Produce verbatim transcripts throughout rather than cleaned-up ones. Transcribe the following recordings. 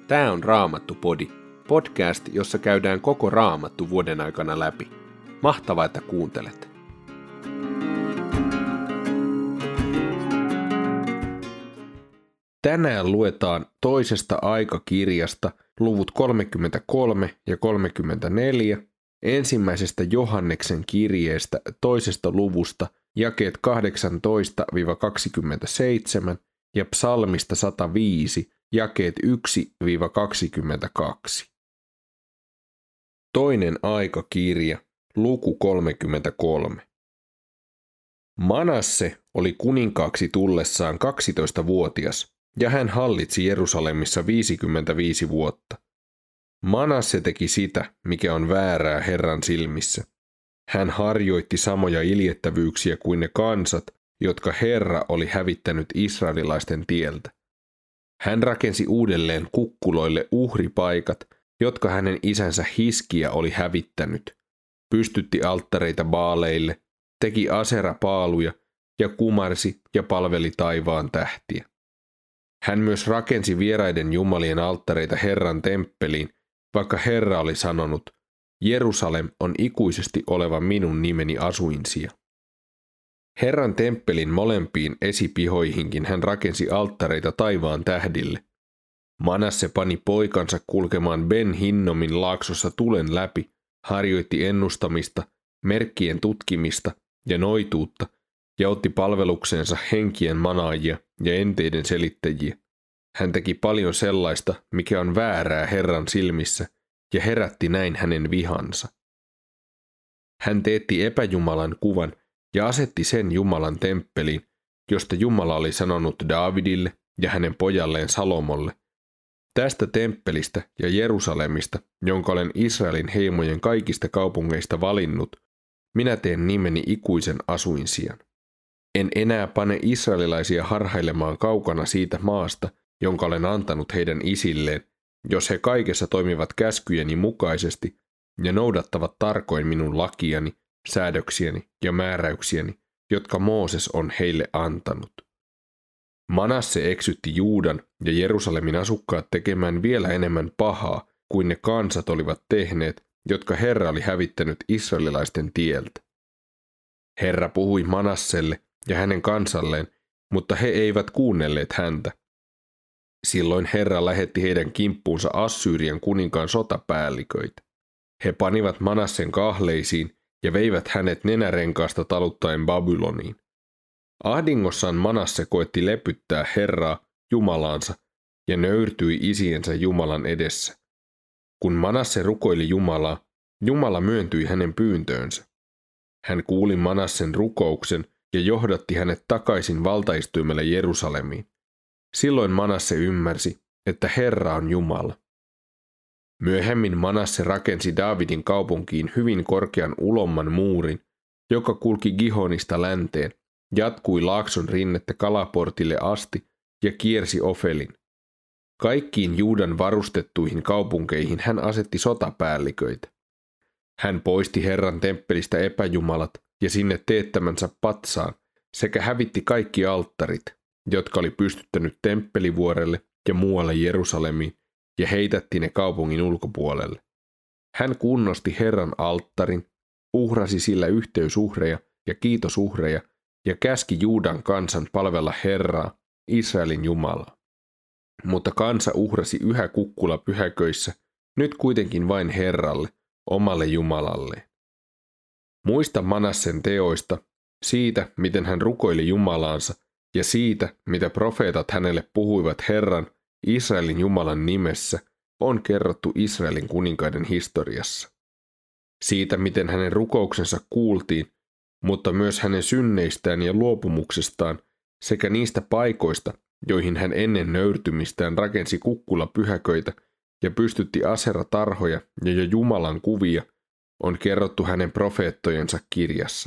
Tää on Raamattu-podi, podcast, jossa käydään koko Raamattu vuoden aikana läpi. Mahtavaa, että kuuntelet! Tänään luetaan toisesta aikakirjasta luvut kolmekymmentäkolme ja kolmekymmentäneljä, ensimmäisestä Johanneksen kirjeestä toisesta luvusta jakeet kahdeksantoista kaksikymmentäseitsemän ja psalmista sata viisi jakeet yksi kaksikymmentäkaksi. Toinen aikakirja, luku kolmekymmentäkolme. Manasse oli kuninkaaksi tullessaan kaksitoistavuotias, ja hän hallitsi Jerusalemissa viisikymmentäviisi vuotta. Manasse teki sitä, mikä on väärää Herran silmissä. Hän harjoitti samoja iljettävyyksiä kuin ne kansat, jotka Herra oli hävittänyt israelilaisten tieltä. Hän rakensi uudelleen kukkuloille uhripaikat, jotka hänen isänsä Hiskia oli hävittänyt, pystytti alttareita baaleille, teki aserapaaluja ja kumarsi ja palveli taivaan tähtiä. Hän myös rakensi vieraiden jumalien alttareita Herran temppeliin, vaikka Herra oli sanonut, Jerusalem on ikuisesti oleva minun nimeni asuinsija. Herran temppelin molempiin esipihoihinkin hän rakensi alttareita taivaan tähdille. Manasse pani poikansa kulkemaan Ben Hinnomin laaksossa tulen läpi, harjoitti ennustamista, merkkien tutkimista ja noituutta ja otti palvelukseensa henkien manaajia ja enteiden selittäjiä. Hän teki paljon sellaista, mikä on väärää Herran silmissä, ja herätti näin hänen vihansa. Hän teetti epäjumalan kuvan ja asetti sen Jumalan temppeliin, josta Jumala oli sanonut Daavidille ja hänen pojalleen Salomolle. Tästä temppelistä ja Jerusalemista, jonka olen Israelin heimojen kaikista kaupungeista valinnut, minä teen nimeni ikuisen asuinsijan. En enää pane israelilaisia harhailemaan kaukana siitä maasta, jonka olen antanut heidän isilleen, jos he kaikessa toimivat käskyjeni mukaisesti ja noudattavat tarkoin minun lakiani, säädöksiäni ja määräyksiäni, jotka Mooses on heille antanut. Manasse eksytti Juudan ja Jerusalemin asukkaat tekemään vielä enemmän pahaa kuin ne kansat olivat tehneet, jotka Herra oli hävittänyt israelilaisten tieltä. Herra puhui Manasselle ja hänen kansalleen, mutta he eivät kuunnelleet häntä. Silloin Herra lähetti heidän kimppuunsa Assyrian kuninkaan sotapäälliköitä. He panivat Manassen kahleisiin ja veivät hänet nenärenkaasta taluttaen Babyloniin. Ahdingossaan Manasse koetti lepyttää Herraa, Jumalaansa, ja nöyrtyi isiensä Jumalan edessä. Kun Manasse rukoili Jumalaa, Jumala myöntyi hänen pyyntöönsä. Hän kuuli Manassen rukouksen ja johdatti hänet takaisin valtaistuimelle Jerusalemiin. Silloin Manasse ymmärsi, että Herra on Jumala. Myöhemmin Manasse rakensi Daavidin kaupunkiin hyvin korkean ulomman muurin, joka kulki Gihonista länteen, jatkui laakson rinnettä Kalaportille asti ja kiersi Ofelin. Kaikkiin Juudan varustettuihin kaupunkeihin hän asetti sotapäälliköitä. Hän poisti Herran temppelistä epäjumalat ja sinne teettämänsä patsaan sekä hävitti kaikki alttarit, jotka oli pystyttänyt temppelivuorelle ja muualle Jerusalemiin, ja heitätti ne kaupungin ulkopuolelle. Hän kunnosti Herran alttarin, uhrasi sillä yhteysuhreja ja kiitosuhreja ja käski Juudan kansan palvella Herraa, Israelin Jumalaa. Mutta kansa uhrasi yhä kukkula pyhäköissä, nyt kuitenkin vain Herralle, omalle Jumalalleen. Muista Manassen teoista, siitä miten hän rukoili Jumalaansa ja siitä mitä profeetat hänelle puhuivat Herran, Israelin Jumalan nimessä, on kerrottu Israelin kuninkaiden historiassa. Siitä miten hänen rukouksensa kuultiin, mutta myös hänen synneistään ja luopumuksestaan sekä niistä paikoista, joihin hän ennen nöyrtymistään rakensi kukkulapyhäköitä ja pystytti aseratarhoja ja jo Jumalan kuvia, on kerrottu hänen profeettojensa kirjassa.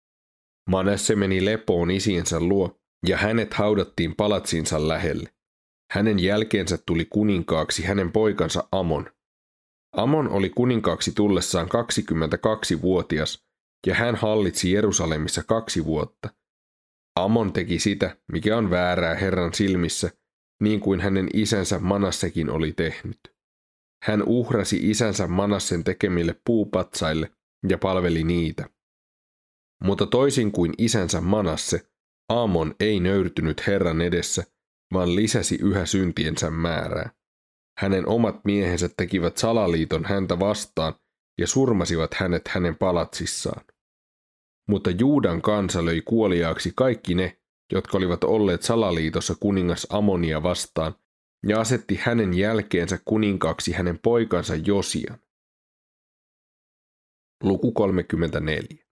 Manasse meni lepoon isiensä luo, ja hänet haudattiin palatsinsa lähelle. Hänen jälkeensä tuli kuninkaaksi hänen poikansa Amon. Amon oli kuninkaaksi tullessaan kaksikymmentäkaksivuotias, ja hän hallitsi Jerusalemissa kaksi vuotta. Amon teki sitä, mikä on väärää Herran silmissä, niin kuin hänen isänsä Manassekin oli tehnyt. Hän uhrasi isänsä Manassen tekemille puupatsaille ja palveli niitä. Mutta toisin kuin isänsä Manasse, Aamon ei nöyrtynyt Herran edessä, vaan lisäsi yhä syntiensä määrää. Hänen omat miehensä tekivät salaliiton häntä vastaan ja surmasivat hänet hänen palatsissaan. Mutta Juudan kansa löi kuoliaaksi kaikki ne, jotka olivat olleet salaliitossa kuningas Amonia vastaan, ja asetti hänen jälkeensä kuninkaaksi hänen poikansa Josian. Luku kolmekymmentäneljä.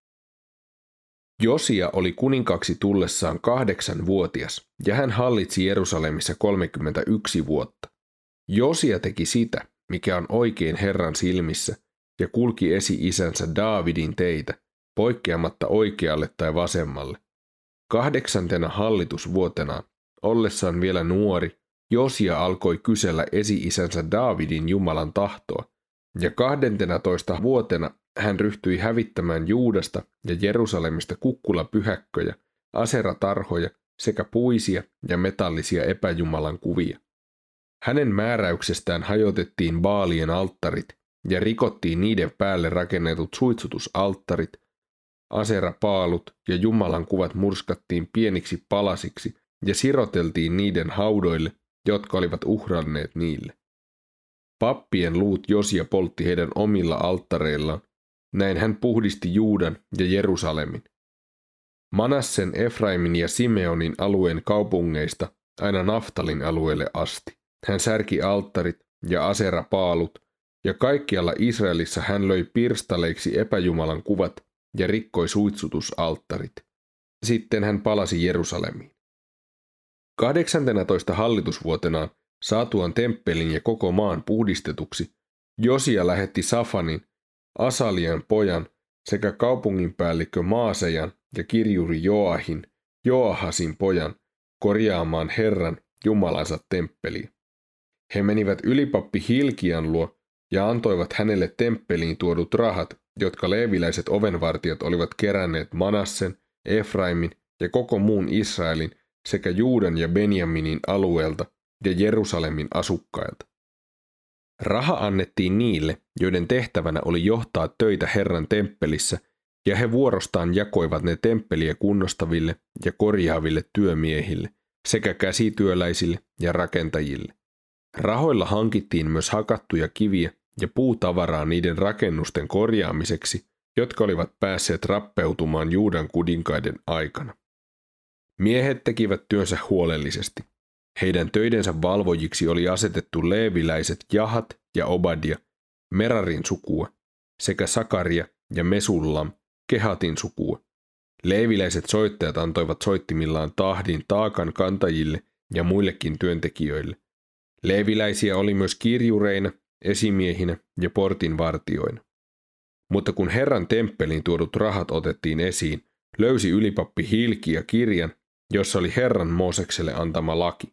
Josia oli kuninkaaksi tullessaan kahdeksanvuotias, ja hän hallitsi Jerusalemissa kolmekymmentäyksi vuotta. Josia teki sitä, mikä on oikein Herran silmissä, ja kulki esi-isänsä Daavidin teitä, poikkeamatta oikealle tai vasemmalle. Kahdeksantena hallitusvuotenaan, ollessaan vielä nuori, Josia alkoi kysellä esi-isänsä Daavidin Jumalan tahtoa, ja kahdentenatoista vuotena hän ryhtyi hävittämään Juudasta ja Jerusalemista kukkulapyhäkköjä, aseratarhoja sekä puisia ja metallisia epäjumalan kuvia. Hänen määräyksestään hajotettiin Baalien alttarit ja rikottiin niiden päälle rakennetut suitsutusalttarit, aserapaalut ja Jumalan kuvat murskattiin pieniksi palasiksi ja siroteltiin niiden haudoille, jotka olivat uhranneet niille. Pappien luut Josia poltti heidän omilla alttareillaan, näin hän puhdisti Juudan ja Jerusalemin. Manassen, Efraimin ja Simeonin alueen kaupungeista aina Naftalin alueelle asti. Hän särki alttarit ja aserapaalut, ja kaikkialla Israelissa hän löi pirstaleiksi epäjumalan kuvat ja rikkoi suitsutusalttarit. Sitten hän palasi Jerusalemiin. Kahdeksantenatoista hallitusvuotenaan saatuaan temppelin ja koko maan puhdistetuksi, Josia lähetti Safanin, Asalian pojan sekä kaupunginpäällikkö Maasejan ja kirjuri Joahin, Joahasin pojan, korjaamaan Herran Jumalansa temppeliä. He menivät ylipappi Hilkian luo ja antoivat hänelle temppeliin tuodut rahat, jotka leeviläiset ovenvartijat olivat keränneet Manassen, Efraimin ja koko muun Israelin sekä Juudan ja Benjaminin alueelta ja Jerusalemin asukkailta. Raha annettiin niille, joiden tehtävänä oli johtaa töitä Herran temppelissä, ja he vuorostaan jakoivat ne temppeliä kunnostaville ja korjaaville työmiehille sekä käsityöläisille ja rakentajille. Rahoilla hankittiin myös hakattuja kiviä ja puutavaraa niiden rakennusten korjaamiseksi, jotka olivat päässeet rappeutumaan Juudan kuninkaiden aikana. Miehet tekivät työnsä huolellisesti. Heidän töidensä valvojiksi oli asetettu leeviläiset Jahat ja Obadia, Merarin sukua, sekä Sakaria ja Mesullam, Kehatin sukua. Leeviläiset soittajat antoivat soittimillaan tahdin taakan kantajille ja muillekin työntekijöille. Leeviläisiä oli myös kirjureina, esimiehinä ja portinvartioina. Mutta kun Herran temppeliin tuodut rahat otettiin esiin, löysi ylipappi Hilkia kirjan, jossa oli Herran Moosekselle antama laki.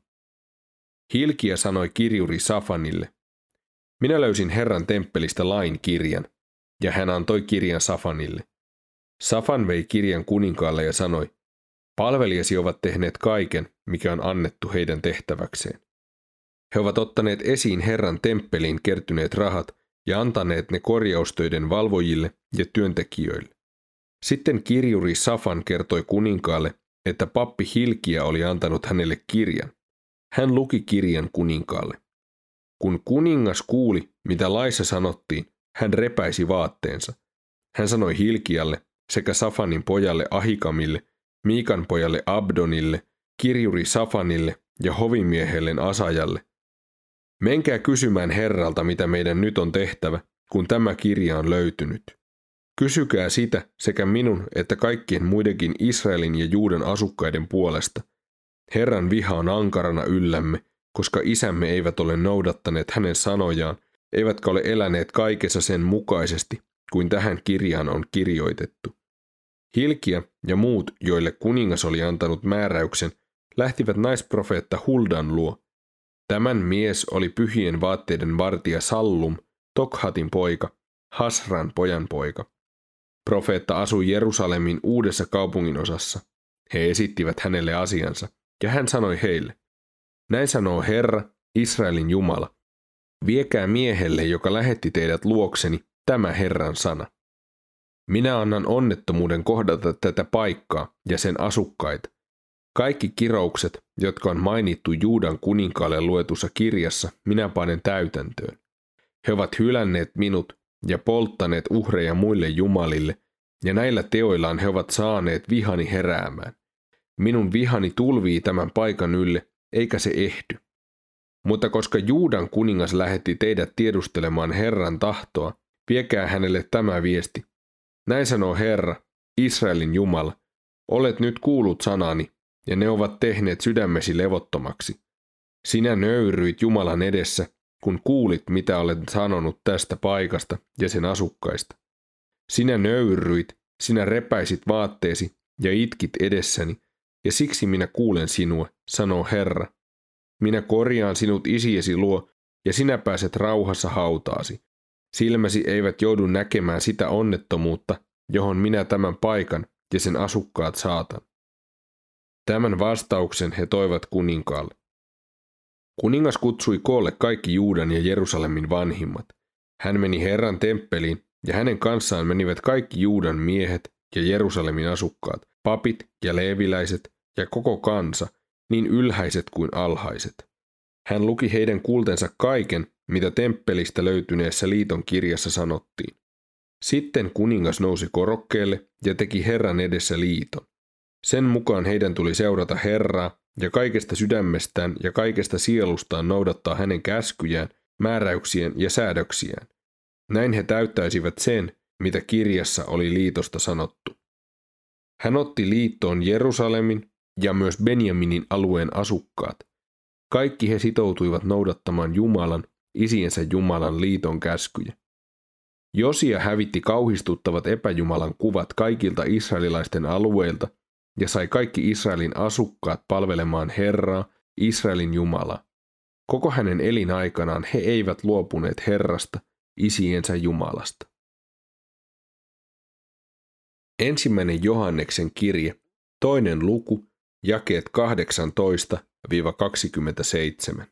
Hilkia sanoi kirjuri Safanille, minä löysin Herran temppelistä lain kirjan, ja hän antoi kirjan Safanille. Safan vei kirjan kuninkaalle ja sanoi, palvelijasi ovat tehneet kaiken, mikä on annettu heidän tehtäväkseen. He ovat ottaneet esiin Herran temppeliin kertyneet rahat ja antaneet ne korjaustöiden valvojille ja työntekijöille. Sitten kirjuri Safan kertoi kuninkaalle, että pappi Hilkia oli antanut hänelle kirjan. Hän luki kirjan kuninkaalle. Kun kuningas kuuli, mitä laissa sanottiin, hän repäisi vaatteensa. Hän sanoi Hilkialle sekä Safanin pojalle Ahikamille, Miikan pojalle Abdonille, kirjuri Safanille ja hovimiehelle Asajalle. Menkää kysymään Herralta, mitä meidän nyt on tehtävä, kun tämä kirja on löytynyt. Kysykää sitä sekä minun että kaikkien muidenkin Israelin ja Juudan asukkaiden puolesta. Herran viha on ankarana yllämme, koska isämme eivät ole noudattaneet hänen sanojaan, eivätkä ole eläneet kaikessa sen mukaisesti, kuin tähän kirjaan on kirjoitettu. Hilkia ja muut, joille kuningas oli antanut määräyksen, lähtivät naisprofeetta Huldan luo. Tämän mies oli pyhien vaatteiden vartija Sallum, Tokhatin poika, Hasran pojan poika. Profeetta asui Jerusalemin uudessa kaupunginosassa. He esittivät hänelle asiansa, ja hän sanoi heille, Näin sanoo Herra, Israelin Jumala. Viekää miehelle, joka lähetti teidät luokseni, tämä Herran sana. Minä annan onnettomuuden kohdata tätä paikkaa ja sen asukkaita. Kaikki kiroukset, jotka on mainittu Juudan kuninkaalle luetussa kirjassa, minä panen täytäntöön. He ovat hylänneet minut ja polttaneet uhreja muille jumalille, ja näillä teoillaan he ovat saaneet vihani heräämään. Minun vihani tulvii tämän paikan ylle, eikä se ehdy. Mutta koska Juudan kuningas lähetti teidät tiedustelemaan Herran tahtoa, viekää hänelle tämä viesti. Näin sanoo Herra, Israelin Jumala, olet nyt kuullut sanani, ja ne ovat tehneet sydämesi levottomaksi. Sinä nöyryit Jumalan edessä, kun kuulit, mitä olen sanonut tästä paikasta ja sen asukkaista. Sinä nöyryit, sinä repäisit vaatteesi ja itkit edessäni, ja siksi minä kuulen sinua, sanoo Herra. Minä korjaan sinut isiesi luo, ja sinä pääset rauhassa hautaasi. Silmäsi eivät joudu näkemään sitä onnettomuutta, johon minä tämän paikan ja sen asukkaat saatan. Tämän vastauksen he toivat kuninkaalle. Kuningas kutsui koolle kaikki Juudan ja Jerusalemin vanhimmat. Hän meni Herran temppeliin, ja hänen kanssaan menivät kaikki Juudan miehet ja Jerusalemin asukkaat, papit ja leeviläiset ja koko kansa, niin ylhäiset kuin alhaiset. Hän luki heidän kuultensa kaiken, mitä temppelistä löytyneessä liiton kirjassa sanottiin. Sitten kuningas nousi korokkeelle ja teki Herran edessä liiton. Sen mukaan heidän tuli seurata Herraa ja kaikesta sydämestään ja kaikesta sielustaan noudattaa hänen käskyjään, määräyksien ja säädöksiään. Näin he täyttäisivät sen, mitä kirjassa oli liitosta sanottu. Hän otti liittoon Jerusalemin ja myös Benjaminin alueen asukkaat. Kaikki he sitoutuivat noudattamaan Jumalan, isiensä Jumalan liiton käskyjä. Josia hävitti kauhistuttavat epäjumalan kuvat kaikilta israelilaisten alueilta ja sai kaikki Israelin asukkaat palvelemaan Herraa, Israelin Jumalaa. Koko hänen elinaikanaan he eivät luopuneet Herrasta, isiensä Jumalasta. Ensimmäinen Johanneksen kirje, toinen luku, jakeet kahdeksantoista kaksikymmentäseitsemän.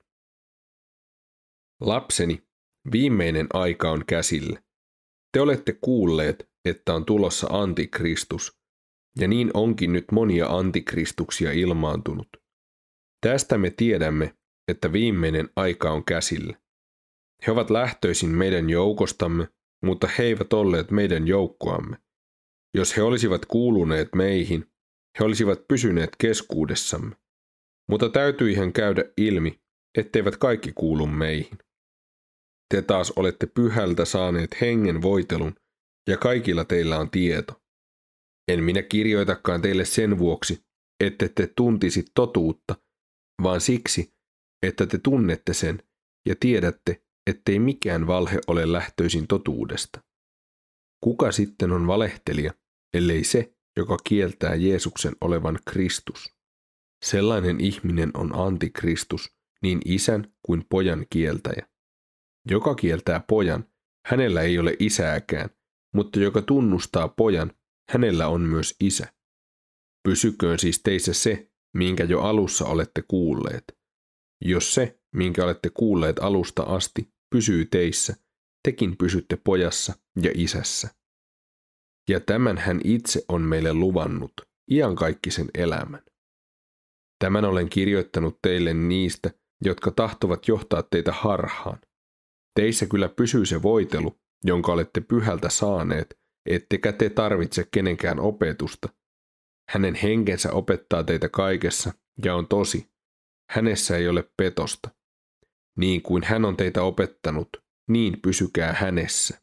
Lapseni, viimeinen aika on käsillä. Te olette kuulleet, että on tulossa antikristus, ja niin onkin nyt monia antikristuksia ilmaantunut. Tästä me tiedämme, että viimeinen aika on käsillä. He ovat lähtöisin meidän joukostamme, mutta he eivät olleet meidän joukkoamme. Jos he olisivat kuuluneet meihin, he olisivat pysyneet keskuudessamme. Mutta täytyihän käydä ilmi, etteivät kaikki kuulu meihin. Te taas olette pyhältä saaneet hengen voitelun, ja kaikilla teillä on tieto. En minä kirjoitakaan teille sen vuoksi, ette te tuntisi totuutta, vaan siksi, että te tunnette sen ja tiedätte, ettei mikään valhe ole lähtöisin totuudesta. Kuka sitten on valehtelija, ellei se, joka kieltää Jeesuksen olevan Kristus? Sellainen ihminen on antikristus, niin isän kuin pojan kieltäjä. Joka kieltää pojan, hänellä ei ole isääkään, mutta joka tunnustaa pojan, hänellä on myös isä. Pysyköön siis teissä se, minkä jo alussa olette kuulleet. Jos se, minkä olette kuulleet alusta asti, pysyy teissä, tekin pysytte pojassa ja isässä. Ja tämän hän itse on meille luvannut, iankaikkisen elämän. Tämän olen kirjoittanut teille niistä, jotka tahtovat johtaa teitä harhaan. Teissä kyllä pysyy se voitelu, jonka olette pyhältä saaneet, ettekä te tarvitse kenenkään opetusta. Hänen henkensä opettaa teitä kaikessa ja on tosi. Hänessä ei ole petosta. Niin kuin hän on teitä opettanut, niin pysykää hänessä.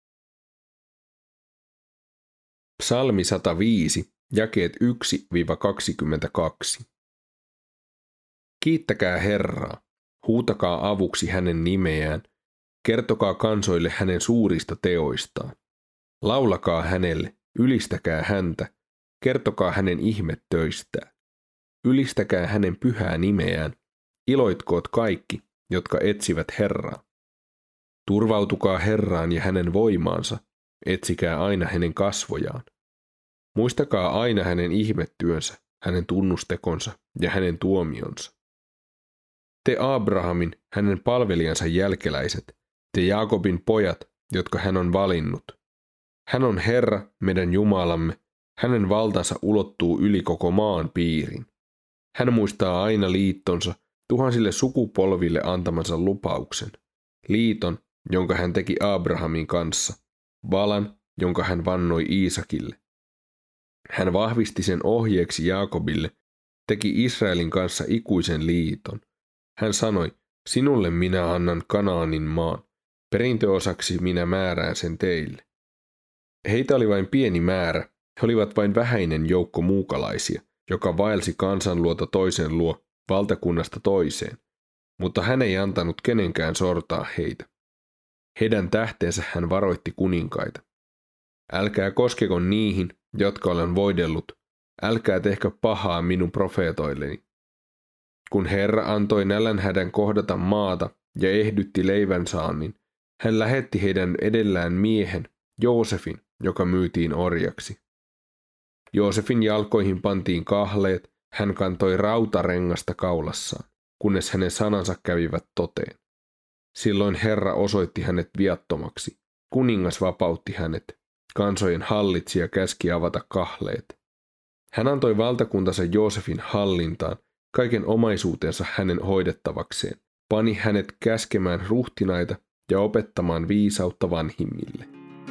Psalmi sata viisi, jakeet yksi kaksikymmentäkaksi. Kiittäkää Herraa, huutakaa avuksi hänen nimeään, kertokaa kansoille hänen suurista teoistaan. Laulakaa hänelle, ylistäkää häntä, kertokaa hänen ihmettöistään. Ylistäkää hänen pyhää nimeään, iloitkoot kaikki, jotka etsivät Herraa. Turvautukaa Herraan ja hänen voimaansa, etsikää aina hänen kasvojaan. Muistakaa aina hänen ihmettyönsä, hänen tunnustekonsa ja hänen tuomionsa. te Abrahamin, hänen palvelijansa jälkeläiset, te Jaakobin pojat, jotka hän on valinnut. Hän on Herra, meidän Jumalamme, hänen valtansa ulottuu yli koko maan piirin. Hän muistaa aina liittonsa, tuhansille sukupolville antamansa lupauksen, liiton, jonka hän teki Abrahamin kanssa, valan, jonka hän vannoi Iisakille. Hän vahvisti sen ohjeeksi Jaakobille, teki Israelin kanssa ikuisen liiton. Hän sanoi, sinulle minä annan Kanaanin maan, perintöosaksi minä määrään sen teille. Heitä oli vain pieni määrä, he olivat vain vähäinen joukko muukalaisia, joka vaelsi kansan luota toisen luo, valtakunnasta toiseen, mutta hän ei antanut kenenkään sortaa heitä. Heidän tähteensä hän varoitti kuninkaita. Älkää koskeko niihin, jotka olen voidellut, älkää tehkö pahaa minun profeetoilleni. Kun Herra antoi nälänhädän kohdata maata ja ehdytti leivän saannin, hän lähetti heidän edellään miehen, Joosefin, joka myytiin orjaksi. Joosefin jalkoihin pantiin kahleet, hän kantoi rautarengasta kaulassaan, kunnes hänen sanansa kävivät toteen. Silloin Herra osoitti hänet viattomaksi, kuningas vapautti hänet, kansojen hallitsija käski avata kahleet. Hän antoi valtakuntansa Joosefin hallintaan, kaiken omaisuutensa hänen hoidettavakseen, pani hänet käskemään ruhtinaita ja opettamaan viisautta vanhimmille.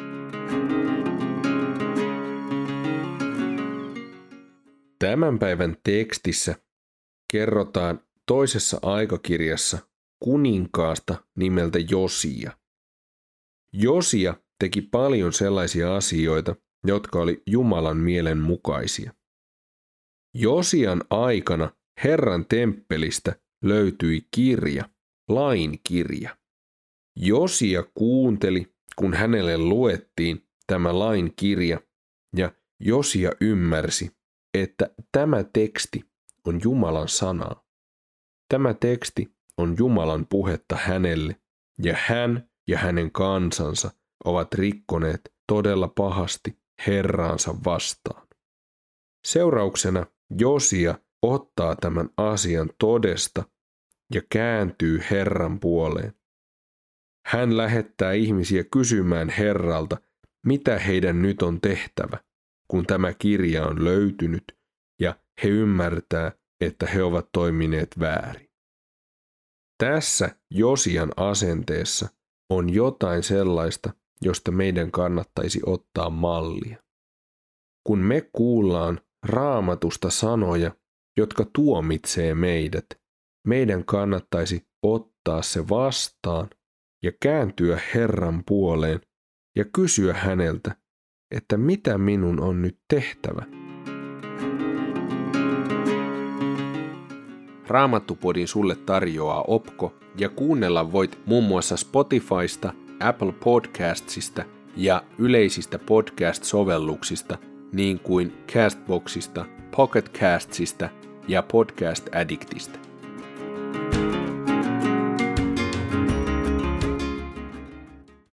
Tämän päivän tekstissä kerrotaan toisessa aikakirjassa kuninkaasta nimeltä Josia. Josia teki paljon sellaisia asioita, jotka oli Jumalan mielen mukaisia. Josian aikana Herran temppelistä löytyi kirja, lain kirja. Josia kuunteli, kun hänelle luettiin tämä lain kirja, ja Josia ymmärsi, että tämä teksti on Jumalan sanaa. Tämä teksti on Jumalan puhetta hänelle, ja hän ja hänen kansansa ovat rikkoneet todella pahasti Herraansa vastaan. Seurauksena Josia ottaa tämän asian todesta ja kääntyy Herran puoleen. Hän lähettää ihmisiä kysymään Herralta, mitä heidän nyt on tehtävä, kun tämä kirja on löytynyt ja he ymmärtää, että he ovat toimineet väärin. Tässä Josian asenteessa on jotain sellaista, josta meidän kannattaisi ottaa mallia. Kun me kuullaan Raamatusta sanoja, jotka tuomitsee meidät, meidän kannattaisi ottaa se vastaan ja kääntyä Herran puoleen ja kysyä häneltä, että mitä minun on nyt tehtävä. Raamattupodin sulle tarjoaa Opko ja kuunnella voit muun muassa Spotifysta, Apple Podcastsista ja yleisistä podcast-sovelluksista niin kuin Castboxista, Pocket Castsista ja Podcast Addictista.